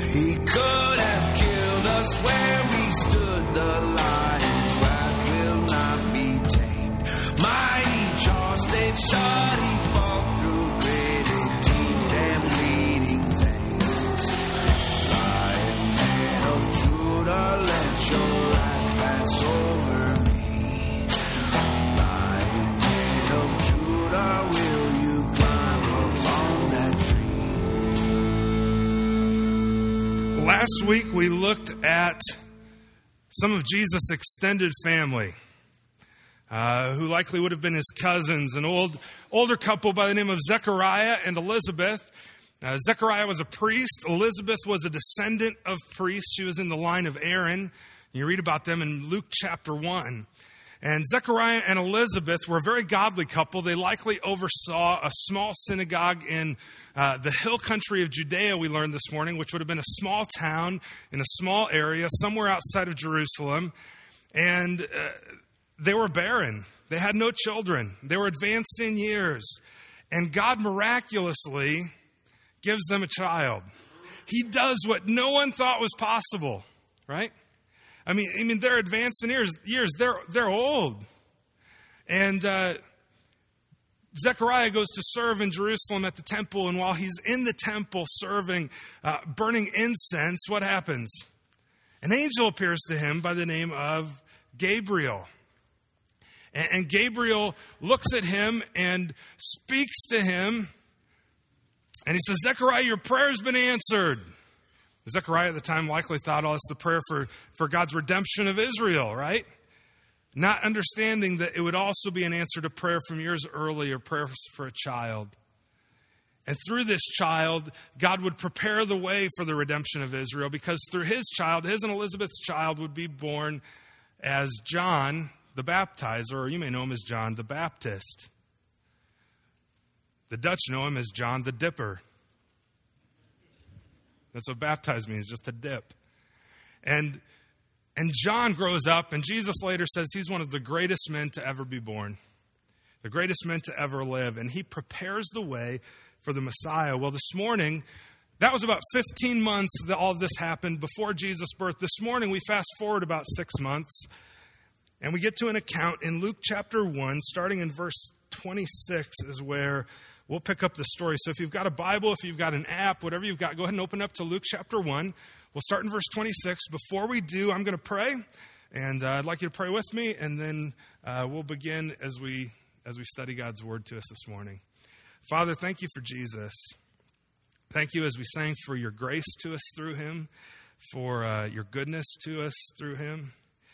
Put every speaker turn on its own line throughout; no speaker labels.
He could have killed us where we stood. The lion's wrath will not be tamed. Mighty jaws stayed shut. He fought through gritted teeth and bleeding veins. Lion man of Judah, let your wrath pass over me. Lion man of Judah, will you climb upon that tree?
Last week we looked at some of Jesus' extended family, who likely would have been his cousins, an older couple by the name of Zechariah and Elizabeth. Zechariah was a priest. Elizabeth was a descendant of priests. She was in the line of Aaron. You read about them in Luke chapter 1. And Zechariah and Elizabeth were a very godly couple. They likely oversaw a small synagogue in the hill country of Judea, we learned this morning, which would have been a small town in a small area somewhere outside of Jerusalem. And they were barren. They had no children. They were advanced in years. And God miraculously gives them a child. He does what no one thought was possible, right? I mean, they're advanced in years. They're old. And Zechariah goes to serve in Jerusalem at the temple. And while he's in the temple serving, burning incense, what happens? An angel appears to him by the name of Gabriel. And Gabriel looks at him and speaks to him. And he says, Zechariah, your prayer's been answered. Zechariah at the time likely thought, oh, it's the prayer for God's redemption of Israel, right? Not understanding that it would also be an answer to prayer from years earlier, prayers for a child. And through this child, God would prepare the way for the redemption of Israel, because through his child, his and Elizabeth's child, would be born as John the Baptizer, or you may know him as John the Baptist. The Dutch know him as John the Dipper. That's what baptize means, just to dip. And John grows up, and Jesus later says he's one of the greatest men to ever be born, the greatest men to ever live, and he prepares the way for the Messiah. Well, this morning, that was about 15 months that all of this happened before Jesus' birth. This morning, we fast forward about 6 months, and we get to an account in Luke chapter 1, starting in verse 26 is where we'll pick up the story. So if you've got a Bible, if you've got an app, whatever you've got, go ahead and open up to Luke chapter 1. We'll start in verse 26. Before we do, I'm going to pray, and I'd like you to pray with me, and then we'll begin as we study God's word to us this morning. Father, thank you for Jesus. Thank you as we sang for your grace to us through him, for your goodness to us through him.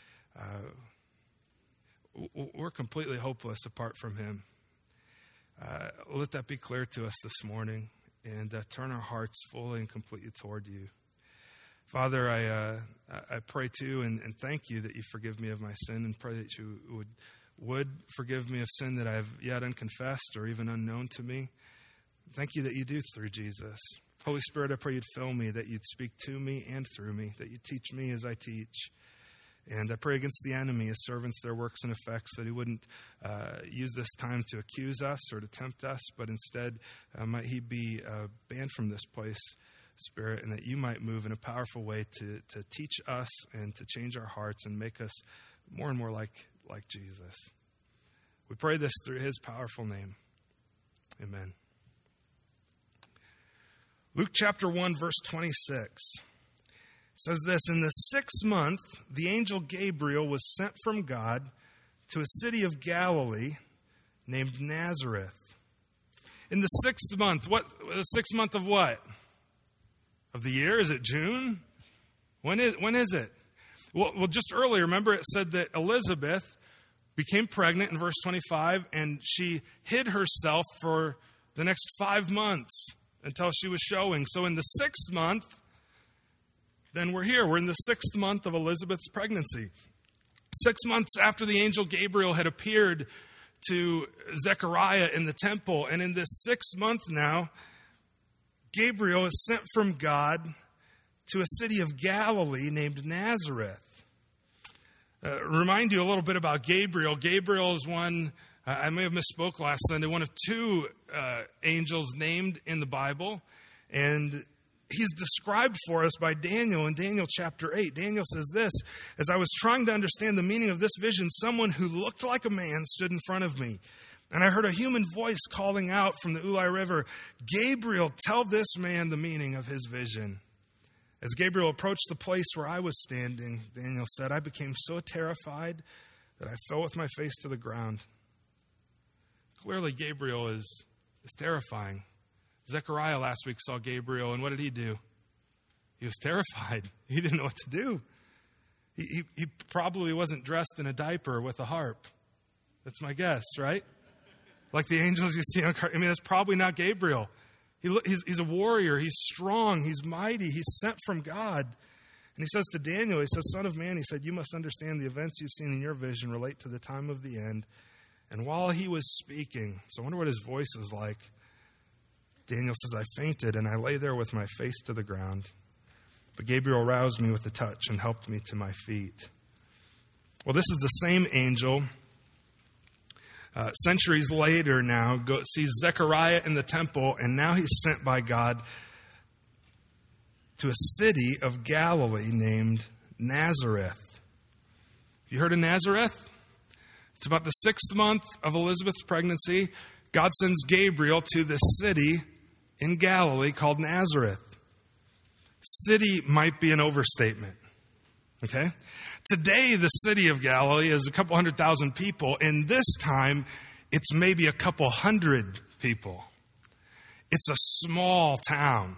We're completely hopeless apart from him. Let that be clear to us this morning, and turn our hearts fully and completely toward you. Father, I pray too and thank you that you forgive me of my sin, and pray that you would forgive me of sin that I have yet unconfessed or even unknown to me. Thank you that you do through Jesus. Holy Spirit, I pray you'd fill me, that you'd speak to me and through me, that you'd teach me as I teach. And I pray against the enemy, his servants, their works and effects, that he wouldn't use this time to accuse us or to tempt us, but instead might he be banned from this place, Spirit, and that you might move in a powerful way to teach us and to change our hearts and make us more and more like Jesus. We pray this through his powerful name. Amen. Luke chapter 1, verse 26. Says this, in the 6th month, the angel Gabriel was sent from God to a city of Galilee named Nazareth. In the 6th month, the 6th month of what? Of the year? Is it June? When is it? Well, just earlier, remember it said that Elizabeth became pregnant in verse 25, and she hid herself for the next 5 months until she was showing. So in the 6th month, then we're here. We're in the 6th month of Elizabeth's pregnancy. 6 months after the angel Gabriel had appeared to Zechariah in the temple. And in this 6th month now, Gabriel is sent from God to a city of Galilee named Nazareth. Remind you a little bit about Gabriel. Gabriel is one, I may have misspoke last Sunday, one of 2 angels named in the Bible. And he's described for us by Daniel in Daniel chapter 8. Daniel says this, as I was trying to understand the meaning of this vision, someone who looked like a man stood in front of me. And I heard a human voice calling out from the Ulai River, Gabriel, tell this man the meaning of his vision. As Gabriel approached the place where I was standing, Daniel said, I became so terrified that I fell with my face to the ground. Clearly, Gabriel is terrifying. Zechariah last week saw Gabriel, and what did he do? He was terrified. He didn't know what to do. He probably wasn't dressed in a diaper with a harp. That's my guess, right? Like the angels you see on cartoons. I mean, that's probably not Gabriel. He's a warrior. He's strong. He's mighty. He's sent from God. And he says to Daniel, he says, Son of man, he said, you must understand the events you've seen in your vision relate to the time of the end. And while he was speaking, so I wonder what his voice is like. Daniel says, I fainted and I lay there with my face to the ground. But Gabriel roused me with a touch and helped me to my feet. Well, this is the same angel. Centuries later now, sees Zechariah in the temple, and now he's sent by God to a city of Galilee named Nazareth. You heard of Nazareth? It's about the 6th month of Elizabeth's pregnancy. God sends Gabriel to this city in Galilee called Nazareth. City might be an overstatement. Okay? Today, the city of Galilee is a couple 100,000 people. In this time, it's maybe a couple hundred people. It's a small town.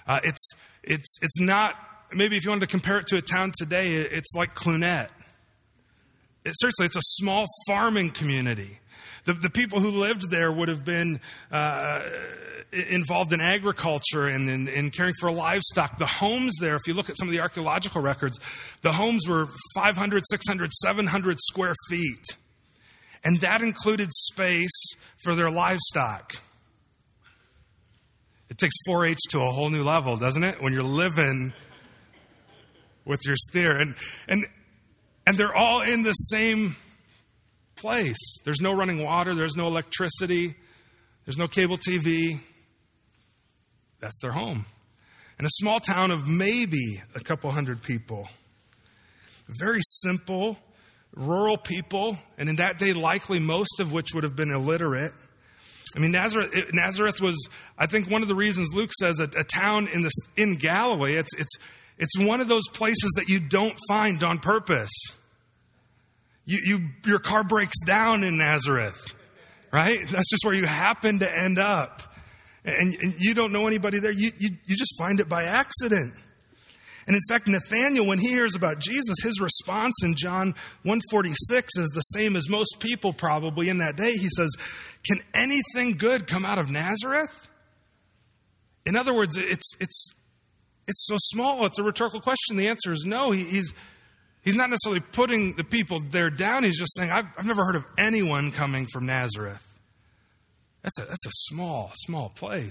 It's not, maybe if you wanted to compare it to a town today, it's like Clunet. Seriously, it's a small farming community. The people who lived there would have been involved in agriculture and in caring for livestock. The homes there, if you look at some of the archaeological records, the homes were 500, 600, 700 square feet. And that included space for their livestock. It takes 4-H to a whole new level, doesn't it? When you're living with your steer. And they're all in the same place. There's no running water. There's no electricity. There's no cable TV. That's their home. In a small town of maybe a couple hundred people. Very simple, rural people. And in that day, likely most of which would have been illiterate. I mean, Nazareth was, I think, one of the reasons Luke says a town in Galilee. It's one of those places that you don't find on purpose. Your car breaks down in Nazareth, right? That's just where you happen to end up. And you don't know anybody there. You just find it by accident. And in fact, Nathanael, when he hears about Jesus, his response in John 1:46 is the same as most people probably in that day. He says, can anything good come out of Nazareth? In other words, it's so small. It's a rhetorical question. The answer is no. He's not necessarily putting the people there down. He's just saying, I've never heard of anyone coming from Nazareth. That's a small place.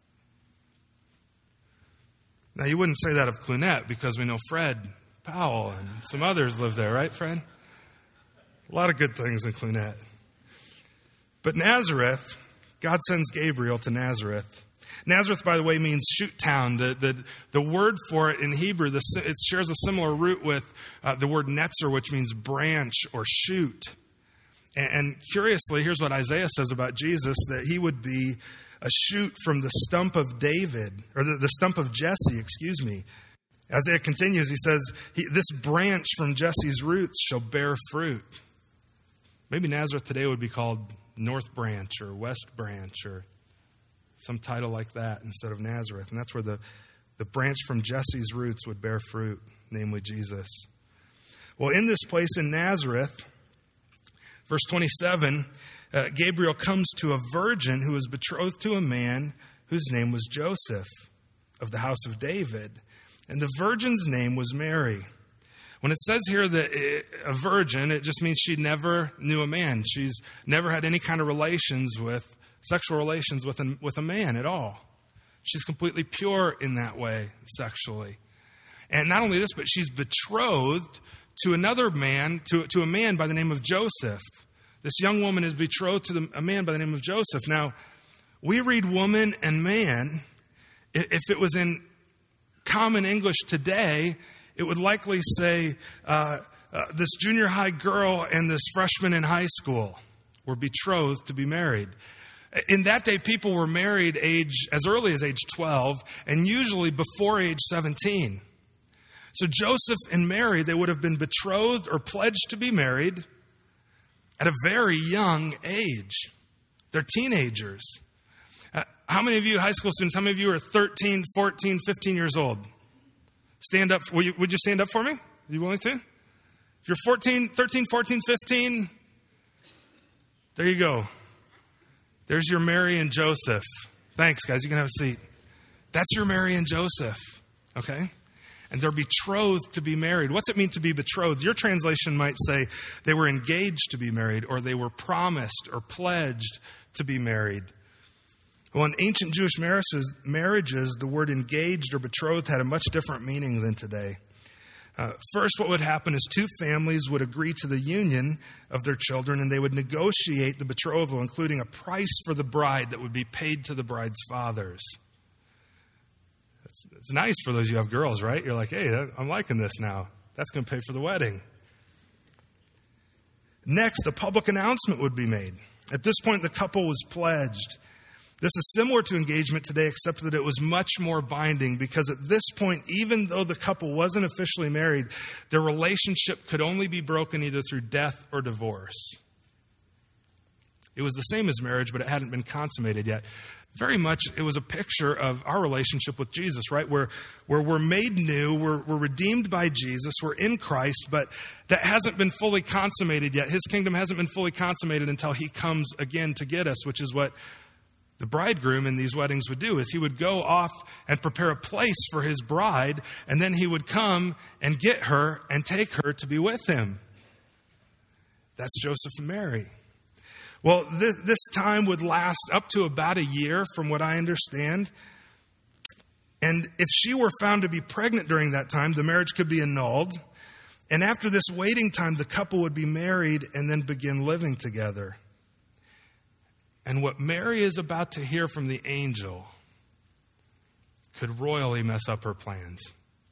Now, you wouldn't say that of Clunet because we know Fred Powell and some others live there, right, Fred? A lot of good things in Clunet. But Nazareth, God sends Gabriel to Nazareth. Nazareth, by the way, means shoot town. The word for it in Hebrew, it shares a similar root with the word netzer, which means branch or shoot. And curiously, here's what Isaiah says about Jesus, that he would be a shoot from the stump of David, or the stump of Jesse, excuse me. Isaiah continues, he says, this branch from Jesse's roots shall bear fruit. Maybe Nazareth today would be called North Branch or West Branch or some title like that instead of Nazareth. And that's where the branch from Jesse's roots would bear fruit, namely Jesus. Well, in this place in Nazareth, verse 27, Gabriel comes to a virgin who was betrothed to a man whose name was Joseph of the house of David. And the virgin's name was Mary. When it says here that a virgin, it just means she never knew a man. She's never had any kind of sexual relations with a man at all. She's completely pure in that way, sexually. And not only this, but she's betrothed to another man, to a man by the name of Joseph. This young woman is betrothed to a man by the name of Joseph. Now, we read woman and man. If it was in common English today, it would likely say this junior high girl and this freshman in high school were betrothed to be married. In that day, people were married as early as age 12 and usually before age 17. So Joseph and Mary, they would have been betrothed or pledged to be married at a very young age. They're teenagers. How many of you, high school students, how many of you are 13, 14, 15 years old? Stand up. Would you stand up for me? Are you willing to? If you're 13, 14, 15, there you go. There's your Mary and Joseph. Thanks, guys. You can have a seat. That's your Mary and Joseph, okay? And they're betrothed to be married. What's it mean to be betrothed? Your translation might say they were engaged to be married, or they were promised or pledged to be married. Well, in ancient Jewish marriages, the word engaged or betrothed had a much different meaning than today. First, what would happen is two families would agree to the union of their children, and they would negotiate the betrothal, including a price for the bride that would be paid to the bride's fathers. It's nice for those of you who have girls, right? You're like, hey, I'm liking this now. That's going to pay for the wedding. Next, a public announcement would be made. At this point, the couple was pledged. This is similar to engagement today, except that it was much more binding, because at this point, even though the couple wasn't officially married, their relationship could only be broken either through death or divorce. It was the same as marriage, but it hadn't been consummated yet. Very much, it was a picture of our relationship with Jesus, right? Where we're made new, we're redeemed by Jesus, we're in Christ, but that hasn't been fully consummated yet. His kingdom hasn't been fully consummated until he comes again to get us, which is what the bridegroom in these weddings would do, is he would go off and prepare a place for his bride, and then he would come and get her and take her to be with him. That's Joseph and Mary. Well, this time would last up to about a year, from what I understand. And if she were found to be pregnant during that time, the marriage could be annulled. And after this waiting time, the couple would be married and then begin living together. And what Mary is about to hear from the angel could royally mess up her plans.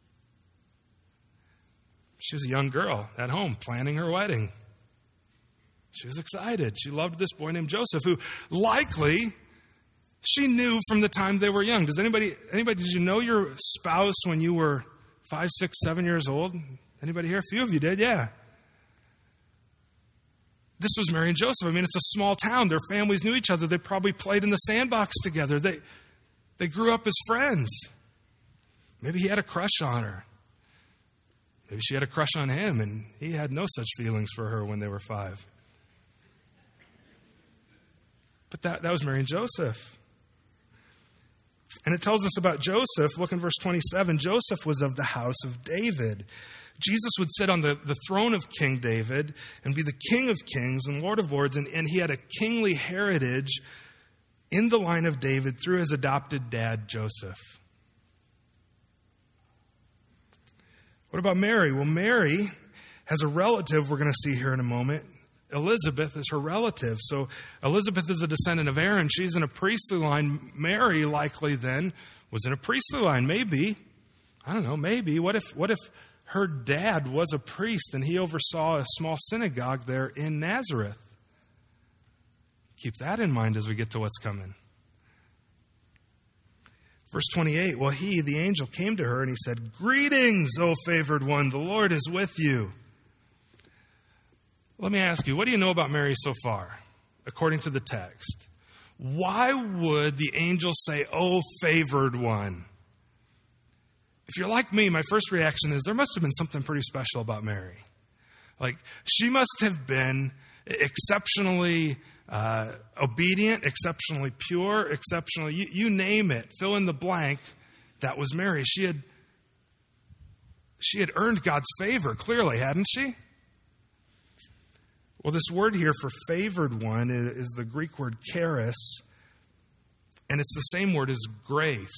She's a young girl at home planning her wedding. She was excited. She loved this boy named Joseph, who likely she knew from the time they were young. Does anybody, did you know your spouse when you were 5, 6, 7 years old? Anybody here? A few of you did, yeah. This was Mary and Joseph. I mean, it's a small town. Their families knew each other. They probably played in the sandbox together. They grew up as friends. Maybe he had a crush on her. Maybe she had a crush on him, and he had no such feelings for her when they were 5. But that was Mary and Joseph. And it tells us about Joseph. Look in verse 27. Joseph was of the house of David. Jesus would sit on the throne of King David and be the King of Kings and Lord of Lords. And he had a kingly heritage in the line of David through his adopted dad, Joseph. What about Mary? Well, Mary has a relative we're going to see here in a moment. Elizabeth is her relative. So Elizabeth is a descendant of Aaron. She's in a priestly line. Mary likely then was in a priestly line. Maybe. I don't know. Maybe. What if her dad was a priest and he oversaw a small synagogue there in Nazareth? Keep that in mind as we get to what's coming. Verse 28, well, he, the angel, came to her and he said, "Greetings, O favored one, the Lord is with you." Let me ask you, what do you know about Mary so far, according to the text? Why would the angel say, "O favored one"? If you're like me, my first reaction is there must have been something pretty special about Mary. Like, she must have been exceptionally obedient, exceptionally pure, exceptionally, you name it, fill in the blank. That was Mary. She had earned God's favor, clearly, hadn't she? Well, this word here for favored one is the Greek word charis, and it's the same word as grace.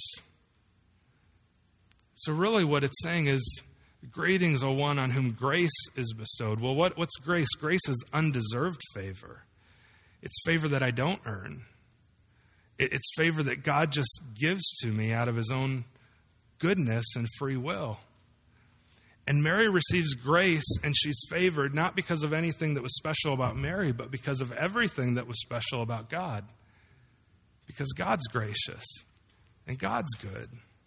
So really what it's saying is, greetings, O one on whom grace is bestowed. Well, what's grace? Grace is undeserved favor. It's favor that I don't earn. It's favor that God just gives to me out of his own goodness and free will. And Mary receives grace and she's favored not because of anything that was special about Mary, but because of everything that was special about God. Because God's gracious and God's good.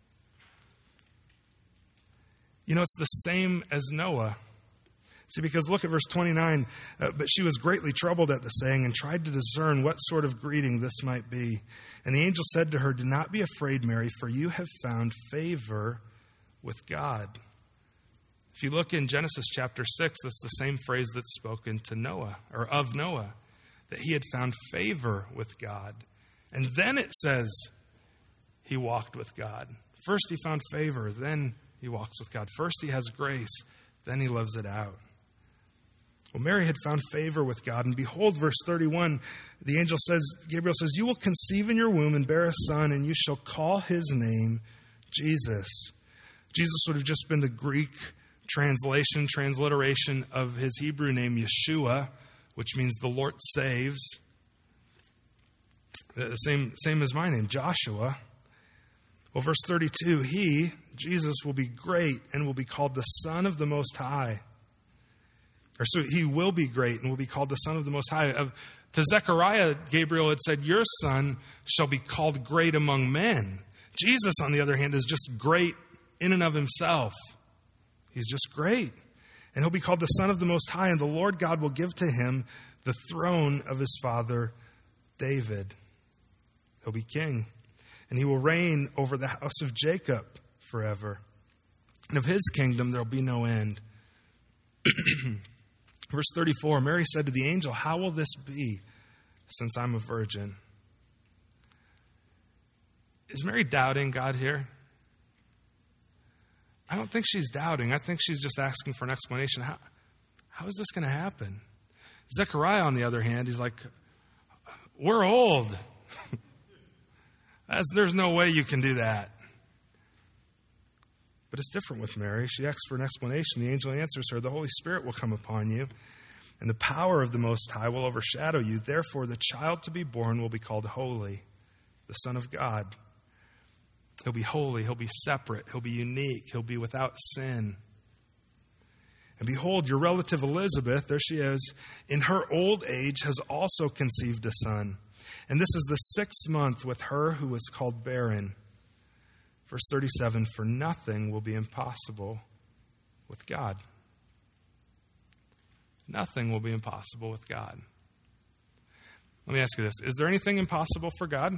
You know, it's the same as Noah. See, because look at verse 29. But she was greatly troubled at the saying and tried to discern what sort of greeting this might be. And the angel said to her, "Do not be afraid, Mary, for you have found favor with God." If you look in Genesis chapter 6, that's the same phrase that's spoken to Noah, or of Noah, that he had found favor with God. And then it says he walked with God. First he found favor, then he walks with God. First he has grace, then he lives it out. Well, Mary had found favor with God. And behold, verse 31, the angel says, Gabriel says, "You will conceive in your womb and bear a son, and you shall call his name Jesus." Jesus would have just been the Greek transliteration of his Hebrew name, Yeshua, which means the Lord saves. The same as my name, Joshua. Well, verse 32, he, Jesus, will be great and will be called the Son of the Most High. Or so he will be great and will be called the Son of the Most High. To Zechariah, Gabriel had said, "Your son shall be called great among men." Jesus, on the other hand, is just great in and of himself. He's just great. And he'll be called the Son of the Most High, and the Lord God will give to him the throne of his father David. He'll be king. And he will reign over the house of Jacob forever. And of his kingdom there will be no end. Verse 34, Mary said to the angel, "How will this be, since I'm a virgin?" Is Mary doubting God here? I don't think she's doubting. I think she's just asking for an explanation. How is this going to happen? Zechariah, on the other hand, he's like, "We're old. There's no way you can do that." But it's different with Mary. She asks for an explanation. The angel answers her, "The Holy Spirit will come upon you, and the power of the Most High will overshadow you. Therefore, the child to be born will be called Holy, the Son of God. He'll be holy. He'll be separate. He'll be unique. He'll be without sin. And behold, your relative Elizabeth," there she is, "in her old age has also conceived a son. And this is the 6th month with her who was called barren." Verse 37, "For nothing will be impossible with God." Nothing will be impossible with God. Let me ask you this. Is there anything impossible for God?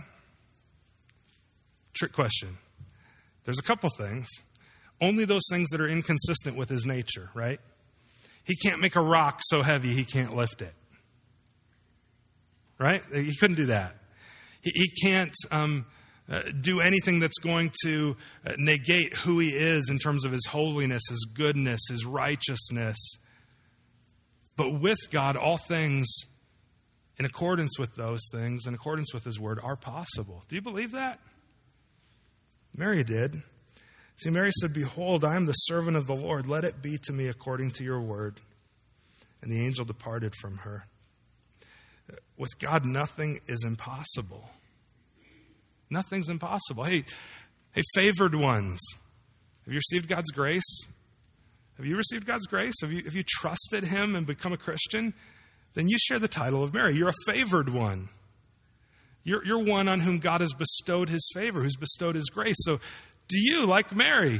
Trick question. There's a couple things. Only those things that are inconsistent with his nature, right? He can't make a rock so heavy he can't lift it. Right? He couldn't do that. He can't do anything that's going to negate who he is in terms of his holiness, his goodness, his righteousness. But with God, all things in accordance with those things, in accordance with his word, are possible. Do you believe that? Mary did. See, Mary said, "Behold, I am the servant of the Lord. Let it be to me according to your word." And the angel departed from her. With God, nothing is impossible. Nothing's impossible. Hey, favored ones, have you received God's grace? Have you received God's grace? Have you trusted him and become a Christian? Then you share the title of Mary. You're a favored one. You're one on whom God has bestowed his favor, who's bestowed his grace. So do you, like Mary,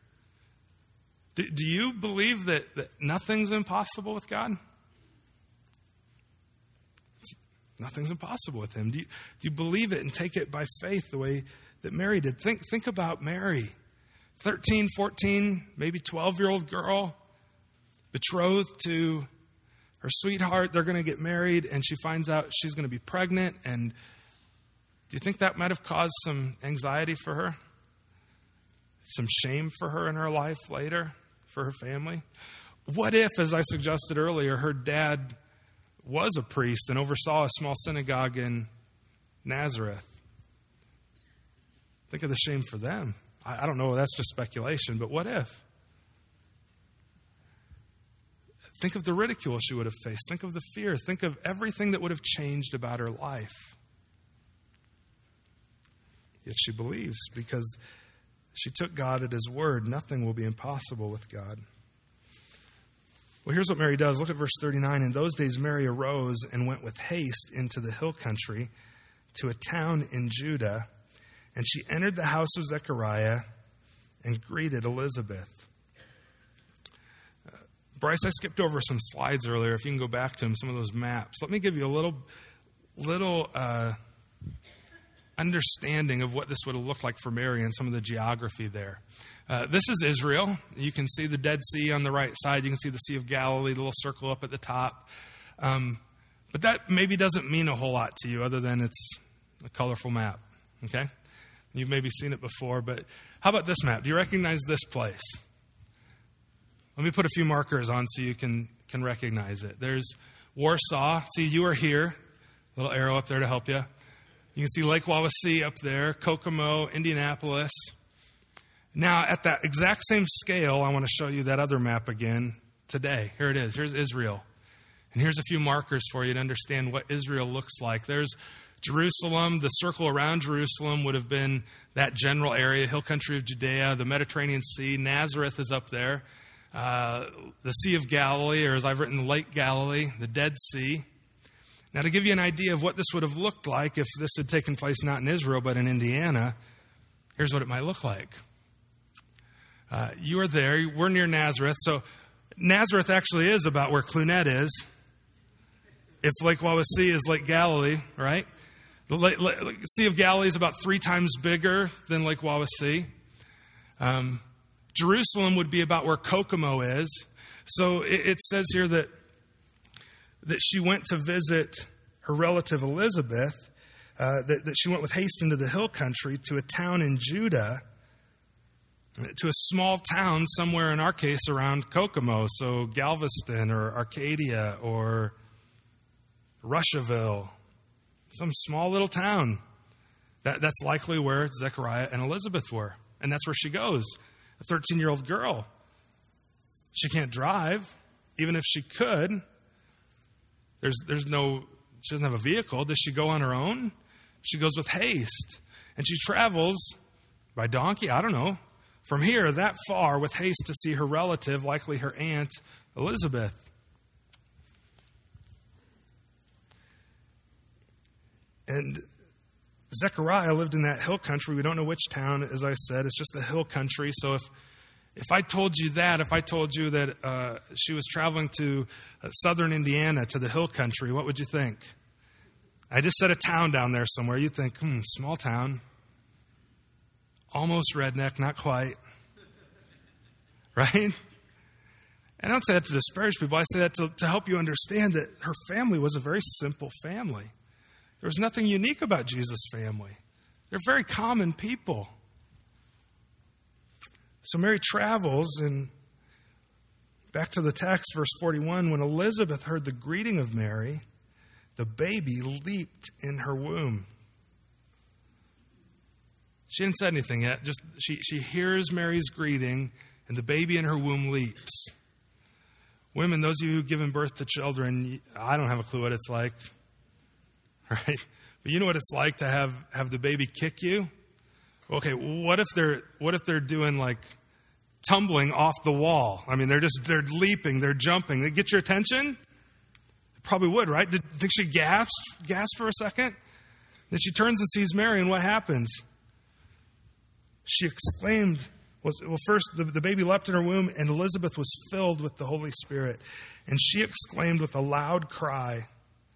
do you believe that nothing's impossible with God? Nothing's impossible with him. Do you believe it and take it by faith the way that Mary did? Think about Mary. 13, 14, maybe 12-year-old girl, betrothed to her sweetheart. They're going to get married, and she finds out she's going to be pregnant. And do you think that might have caused some anxiety for her? Some shame for her in her life later, for her family? What if, as I suggested earlier, her dad was a priest and oversaw a small synagogue in Nazareth? Think of the shame for them. I don't know, that's just speculation, but what if? Think of the ridicule she would have faced. Think of the fear. Think of everything that would have changed about her life. Yet she believes because She took God at his word. Nothing will be impossible with God. Well, here's what Mary does. Look at verse 39. In those days, Mary arose and went with haste into the hill country to a town in Judah, and she entered the house of Zechariah and greeted Elizabeth. Bryce, I skipped over some slides earlier. If you can go back to them, some of those maps. Let me give you a little understanding of what this would have looked like for Mary and some of the geography there. This is Israel. You can see the Dead Sea on the right side. You can see the Sea of Galilee, the little circle up at the top. But that maybe doesn't mean a whole lot to you other than it's a colorful map. Okay? You've maybe seen it before, but how about this map? Do you recognize this place? Let me put a few markers on so you can recognize it. There's Warsaw. See, you are here. Little arrow up there to help you. You can see Lake Wawasee up there, Kokomo, Indianapolis. Now, at that exact same scale, I want to show you that other map again today. Here it is. Here's Israel. And here's a few markers for you to understand what Israel looks like. There's Jerusalem. The circle around Jerusalem would have been that general area, hill country of Judea, the Mediterranean Sea. Nazareth is up there. The Sea of Galilee, or as I've written, Lake Galilee, the Dead Sea. Now, to give you an idea of what this would have looked like if this had taken place not in Israel but in Indiana, here's what it might look like. You are there. We're near Nazareth. So Nazareth actually is about where Clunet is. If Lake Wawasee is Lake Galilee, right? The Sea of Galilee is about 3 times bigger than Lake Wawasee. Jerusalem would be about where Kokomo is. So it says here that she went to visit her relative Elizabeth, that she went with haste into the hill country to a town in Judah, to a small town somewhere, in our case, around Kokomo. So Galveston or Arcadia or Russiaville, some small little town. That's likely where Zechariah and Elizabeth were. And that's where she goes. A 13-year-old girl. She can't drive. Even if she could, she doesn't have a vehicle. Does she go on her own? She goes with haste. And she travels by donkey, I don't know, from here that far with haste to see her relative, likely her aunt, Elizabeth. And Zechariah lived in that hill country. We don't know which town, as I said. It's just the hill country. So if I told you that she was traveling to southern Indiana, to the hill country, what would you think? I just said a town down there somewhere. You'd think, small town. Almost redneck, not quite. Right? And I don't say that to disparage people. I say that to help you understand that her family was a very simple family. There was nothing unique about Jesus' family. They're very common people. So Mary travels, and back to the text, verse 41, when Elizabeth heard the greeting of Mary, the baby leaped in her womb. She hadn't said anything yet. Just she hears Mary's greeting, and the baby in her womb leaps. Women, those of you who've given birth to children, I don't have a clue what it's like. Right? But you know what it's like to have the baby kick you? Okay, what if they're doing like tumbling off the wall? I mean, they're leaping, they're jumping. They get your attention? They probably would, right? Did you think she gasped for a second? Then she turns and sees Mary, and what happens? She exclaimed, first the baby leapt in her womb, and Elizabeth was filled with the Holy Spirit. And she exclaimed with a loud cry.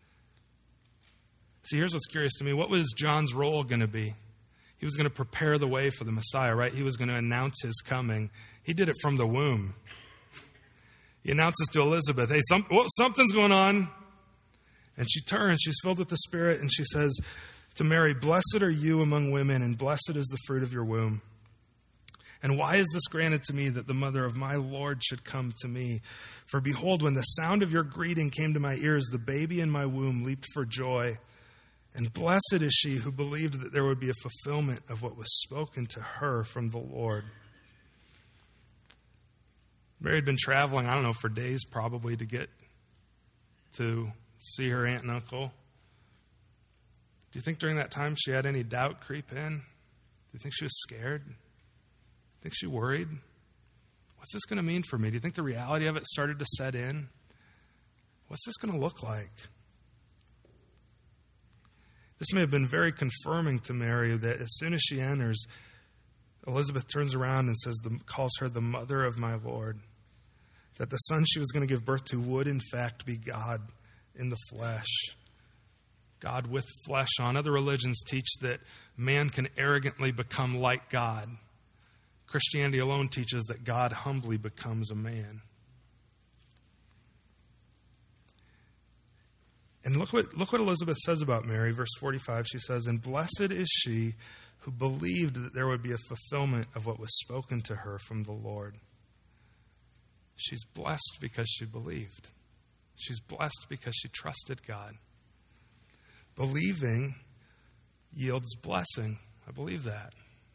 See, here's what's curious to me. What was John's role going to be? He was going to prepare the way for the Messiah, right? He was going to announce his coming. He did it from the womb. He announces to Elizabeth, hey, something's going on. And she turns, she's filled with the Spirit, and she says to Mary, blessed are you among women, and blessed is the fruit of your womb. And why is this granted to me, that the mother of my Lord should come to me? For behold, when the sound of your greeting came to my ears, the baby in my womb leaped for joy. And blessed is she who believed that there would be a fulfillment of what was spoken to her from the Lord. Mary had been traveling, I don't know, for days probably to get to see her aunt and uncle. Do you think during that time she had any doubt creep in? Do you think she was scared? Think she worried? What's this going to mean for me? Do you think the reality of it started to set in? What's this going to look like? This may have been very confirming to Mary that as soon as she enters, Elizabeth turns around and calls her the mother of my Lord. That the son she was going to give birth to would in fact be God in the flesh. God with flesh on. Other religions teach that man can arrogantly become like God. Christianity alone teaches that God humbly becomes a man. And look what Elizabeth says about Mary. Verse 45, she says, "And blessed is she who believed that there would be a fulfillment of what was spoken to her from the Lord." She's blessed because she believed. She's blessed because she trusted God. Believing yields blessing. I believe that.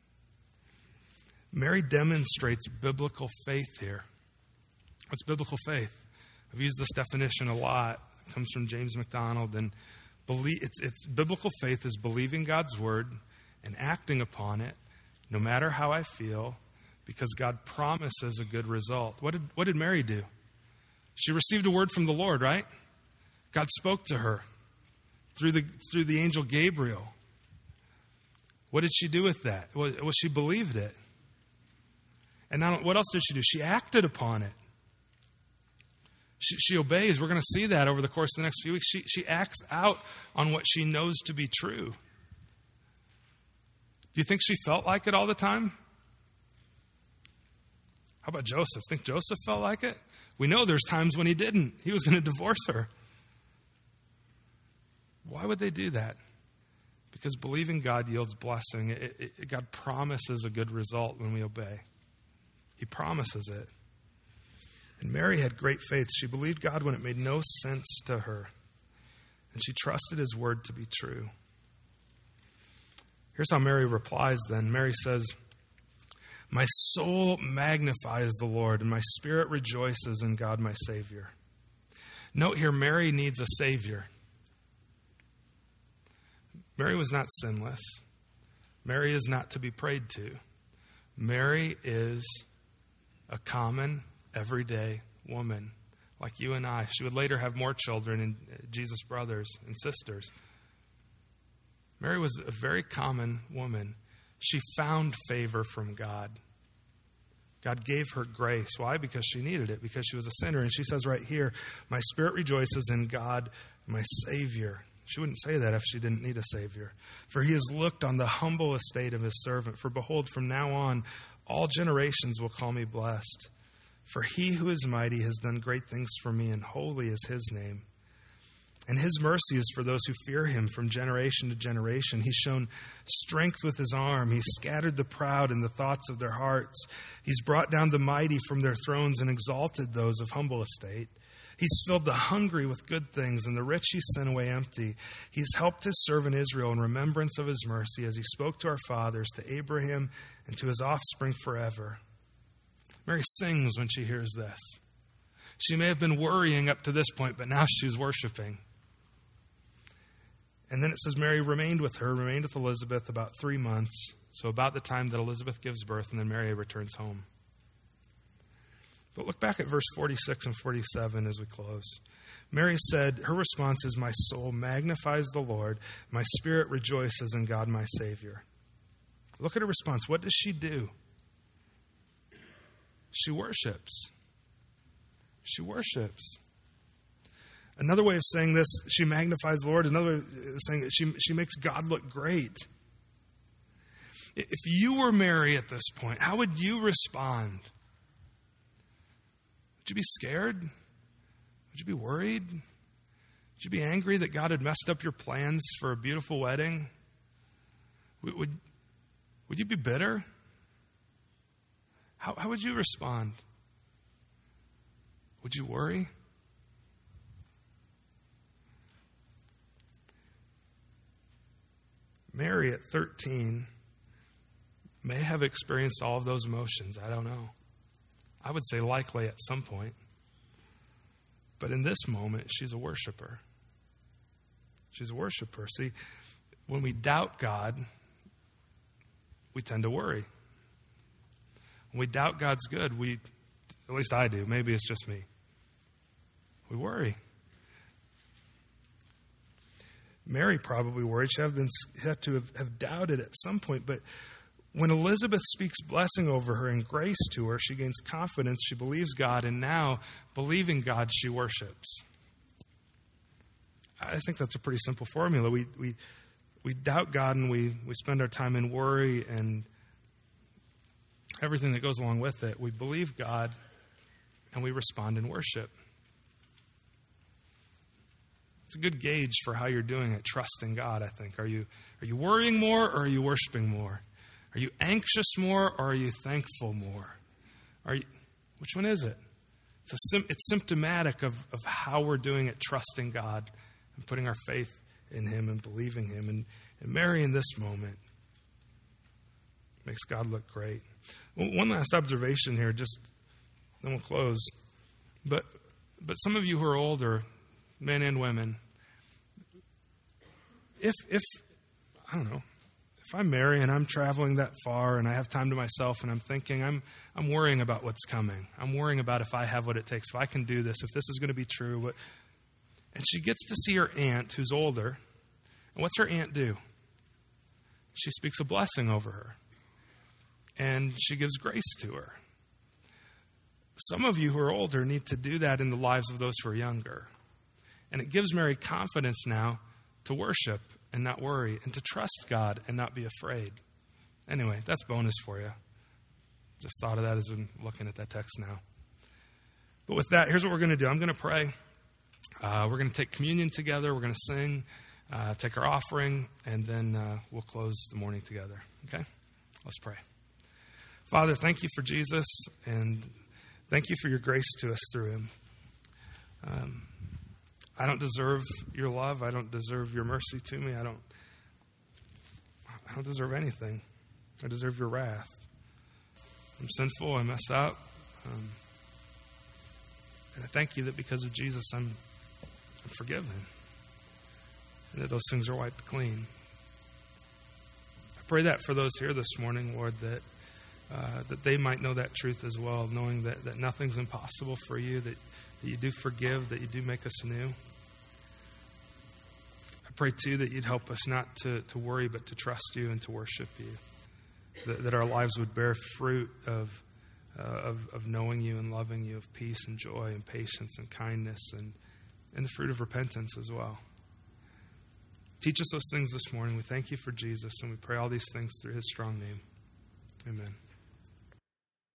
Mary demonstrates biblical faith here. What's biblical faith? I've used this definition a lot. It comes from James MacDonald. And it's biblical faith is believing God's word and acting upon it, no matter how I feel, because God promises a good result. What did Mary do? She received a word from the Lord, right? God spoke to her through the angel Gabriel. What did she do with that? Well, she believed it. And now, what else did she do? She acted upon it. She obeys. We're going to see that over the course of the next few weeks. She acts out on what she knows to be true. Do you think she felt like it all the time? How about Joseph? Think Joseph felt like it? We know there's times when he didn't. He was going to divorce her. Why would they do that? Because believing God yields blessing. God promises a good result when we obey. He promises it. And Mary had great faith. She believed God when it made no sense to her. And she trusted his word to be true. Here's how Mary replies then. Mary says, "My soul magnifies the Lord, and my spirit rejoices in God my Savior." Note here, Mary needs a Savior. Mary was not sinless. Mary is not to be prayed to. Mary is a common, everyday woman like you and I. She would later have more children and Jesus' brothers and sisters. Mary was a very common woman. She found favor from God. God gave her grace. Why? Because she needed it, because she was a sinner. And she says right here, "My spirit rejoices in God, my Savior." She wouldn't say that if she didn't need a Savior. "For he has looked on the humble estate of his servant. For behold, from now on, all generations will call me blessed. For he who is mighty has done great things for me, and holy is his name. And his mercy is for those who fear him from generation to generation. He's shown strength with his arm. He's scattered the proud in the thoughts of their hearts. He's brought down the mighty from their thrones and exalted those of humble estate. He's filled the hungry with good things, and the rich he sent away empty. He's helped his servant Israel in remembrance of his mercy, as he spoke to our fathers, to Abraham, and to his offspring forever." Mary sings when she hears this. She may have been worrying up to this point, but now she's worshiping. And then it says Mary remained with Elizabeth about 3 months, so about the time that Elizabeth gives birth, and then Mary returns home. But look back at verse 46 and 47 as we close. Mary said, her response is, "My soul magnifies the Lord. My spirit rejoices in God my Savior." Look at her response. What does she do? She worships. She worships. Another way of saying this, she magnifies the Lord. Another way of saying it, she makes God look great. If you were Mary at this point, how would you respond? Would you be scared? Would you be worried? Would you be angry that God had messed up your plans for a beautiful wedding? Would you be bitter? How would you respond? Would you worry? Mary at 13 may have experienced all of those emotions. I don't know. I would say likely at some point. But in this moment, she's a worshiper. She's a worshiper. See, when we doubt God, we tend to worry. When we doubt God's good, at least I do, maybe it's just me, we worry. Mary probably worried. She had to have doubted at some point, but when Elizabeth speaks blessing over her and grace to her, she gains confidence, she believes God, and now, believing God, she worships. I think that's a pretty simple formula. We doubt God and we spend our time in worry and everything that goes along with it. We believe God and we respond in worship. It's a good gauge for how you're doing at trusting God, I think. Are you worrying more or are you worshiping more? Are you anxious more or are you thankful more? Which one is it? It's symptomatic of how we're doing at trusting God and putting our faith in Him and believing Him. And Mary in this moment makes God look great. One last observation here, just then we'll close. But some of you who are older, men and women, if I don't know, if I'm Mary and I'm traveling that far and I have time to myself and I'm thinking, I'm worrying about what's coming. I'm worrying about if I have what it takes, if I can do this, if this is going to be true. And she gets to see her aunt who's older. And what's her aunt do? She speaks a blessing over her. And she gives grace to her. Some of you who are older need to do that in the lives of those who are younger. And it gives Mary confidence now to worship and not worry, and to trust God and not be afraid. Anyway, that's bonus for you. Just thought of that as I'm looking at that text now. But with that, here's what we're going to do. I'm going to pray. We're going to take communion together. We're going to sing, take our offering, and then we'll close the morning together. Okay? Let's pray. Father, thank you for Jesus, and thank you for your grace to us through him. I don't deserve your love. I don't deserve your mercy to me. I don't deserve anything. I deserve your wrath. I'm sinful. I mess up. And I thank you that because of Jesus, I'm forgiven. And that those things are wiped clean. I pray that for those here this morning, Lord, that they might know that truth as well, knowing that nothing's impossible for you, that you do forgive, that you do make us new. I pray, too, that you'd help us not to worry, but to trust you and to worship you. That our lives would bear fruit of knowing you and loving you, of peace and joy and patience and kindness and the fruit of repentance as well. Teach us those things this morning. We thank you for Jesus, and we pray all these things through his strong name. Amen.